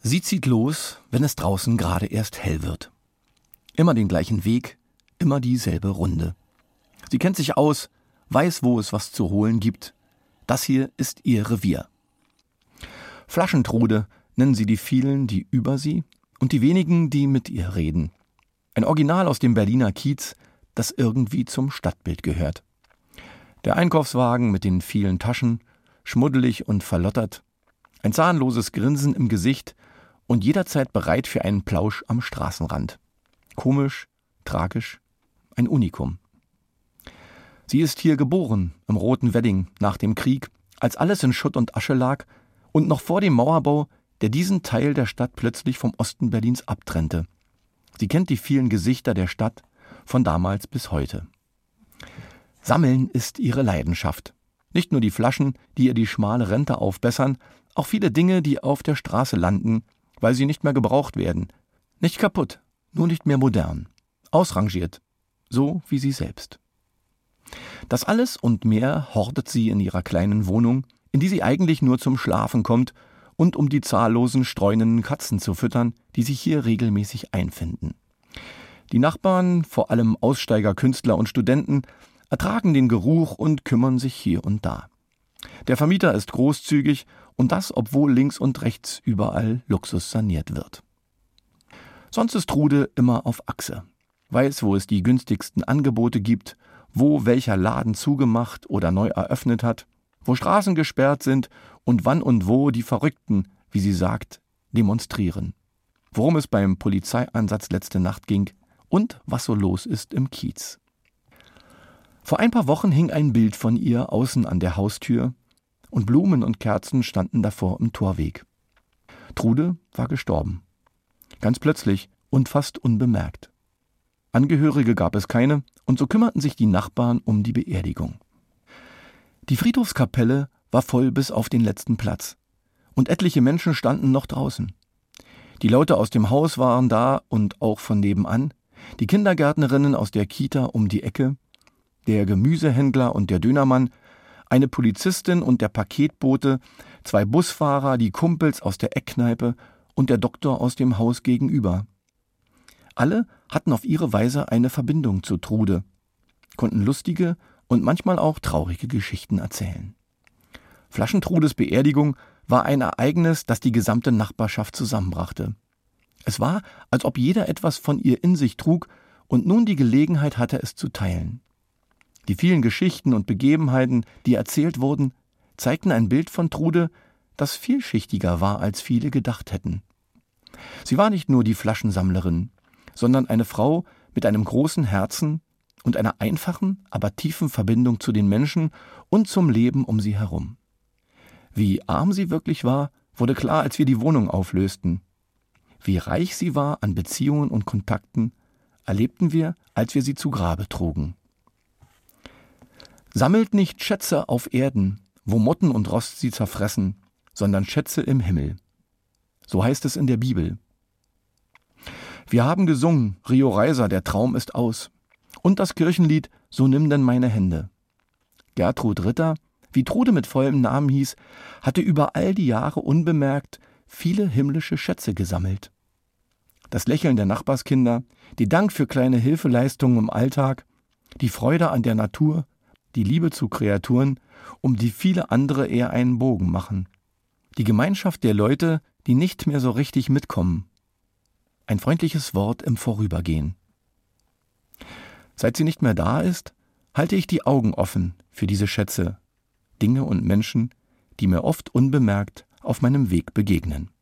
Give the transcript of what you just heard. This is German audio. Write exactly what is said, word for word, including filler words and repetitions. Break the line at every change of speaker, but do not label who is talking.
Sie zieht los, wenn es draußen gerade erst hell wird. Immer den gleichen Weg, immer dieselbe Runde. Sie kennt sich aus, weiß, wo es was zu holen gibt. Das hier ist ihr Revier. Flaschentrude nennen sie die vielen, die über sie und die wenigen, die mit ihr reden. Ein Original aus dem Berliner Kiez, das irgendwie zum Stadtbild gehört. Der Einkaufswagen mit den vielen Taschen, schmuddelig und verlottert, ein zahnloses Grinsen im Gesicht und jederzeit bereit für einen Plausch am Straßenrand. Komisch, tragisch, ein Unikum. Sie ist hier geboren, im Roten Wedding, nach dem Krieg, als alles in Schutt und Asche lag und noch vor dem Mauerbau, der diesen Teil der Stadt plötzlich vom Osten Berlins abtrennte. Sie kennt die vielen Gesichter der Stadt von damals bis heute. Sammeln ist ihre Leidenschaft. Nicht nur die Flaschen, die ihr die schmale Rente aufbessern, auch viele Dinge, die auf der Straße landen, weil sie nicht mehr gebraucht werden. Nicht kaputt, nur nicht mehr modern. Ausrangiert, so wie sie selbst. Das alles und mehr hortet sie in ihrer kleinen Wohnung, in die sie eigentlich nur zum Schlafen kommt und um die zahllosen streunenden Katzen zu füttern, die sich hier regelmäßig einfinden. Die Nachbarn, vor allem Aussteiger, Künstler und Studenten, ertragen den Geruch und kümmern sich hier und da. Der Vermieter ist großzügig und das, obwohl links und rechts überall Luxus saniert wird. Sonst ist Trude immer auf Achse, weiß, wo es die günstigsten Angebote gibt, wo welcher Laden zugemacht oder neu eröffnet hat, wo Straßen gesperrt sind und wann und wo die Verrückten, wie sie sagt, demonstrieren. Worum es beim Polizeieinsatz letzte Nacht ging und was so los ist im Kiez. Vor ein paar Wochen hing ein Bild von ihr außen an der Haustür und Blumen und Kerzen standen davor im Torweg. Trude war gestorben. Ganz plötzlich und fast unbemerkt. Angehörige gab es keine und so kümmerten sich die Nachbarn um die Beerdigung. Die Friedhofskapelle war voll bis auf den letzten Platz und etliche Menschen standen noch draußen. Die Leute aus dem Haus waren da und auch von nebenan, die Kindergärtnerinnen aus der Kita um die Ecke, der Gemüsehändler und der Dönermann, eine Polizistin und der Paketbote, zwei Busfahrer, die Kumpels aus der Eckkneipe und der Doktor aus dem Haus gegenüber. Alle hatten auf ihre Weise eine Verbindung zu Trude, konnten lustige und manchmal auch traurige Geschichten erzählen. Flaschentrudes Beerdigung war ein Ereignis, das die gesamte Nachbarschaft zusammenbrachte. Es war, als ob jeder etwas von ihr in sich trug und nun die Gelegenheit hatte, es zu teilen. Die vielen Geschichten und Begebenheiten, die erzählt wurden, zeigten ein Bild von Trude, das vielschichtiger war, als viele gedacht hätten. Sie war nicht nur die Flaschensammlerin, sondern eine Frau mit einem großen Herzen und einer einfachen, aber tiefen Verbindung zu den Menschen und zum Leben um sie herum. Wie arm sie wirklich war, wurde klar, als wir die Wohnung auflösten. Wie reich sie war an Beziehungen und Kontakten, erlebten wir, als wir sie zu Grabe trugen. Sammelt nicht Schätze auf Erden, wo Motten und Rost sie zerfressen, sondern Schätze im Himmel. So heißt es in der Bibel. Wir haben gesungen, Rio Reiser, der Traum ist aus. Und das Kirchenlied, so nimm denn meine Hände. Gertrud Ritter, wie Trude mit vollem Namen hieß, hatte über all die Jahre unbemerkt viele himmlische Schätze gesammelt. Das Lächeln der Nachbarskinder, die Dank für kleine Hilfeleistungen im Alltag, die Freude an der Natur, die Liebe zu Kreaturen, um die viele andere eher einen Bogen machen. Die Gemeinschaft der Leute, die nicht mehr so richtig mitkommen. Ein freundliches Wort im Vorübergehen. Seit sie nicht mehr da ist, halte ich die Augen offen für diese Schätze, Dinge und Menschen, die mir oft unbemerkt auf meinem Weg begegnen.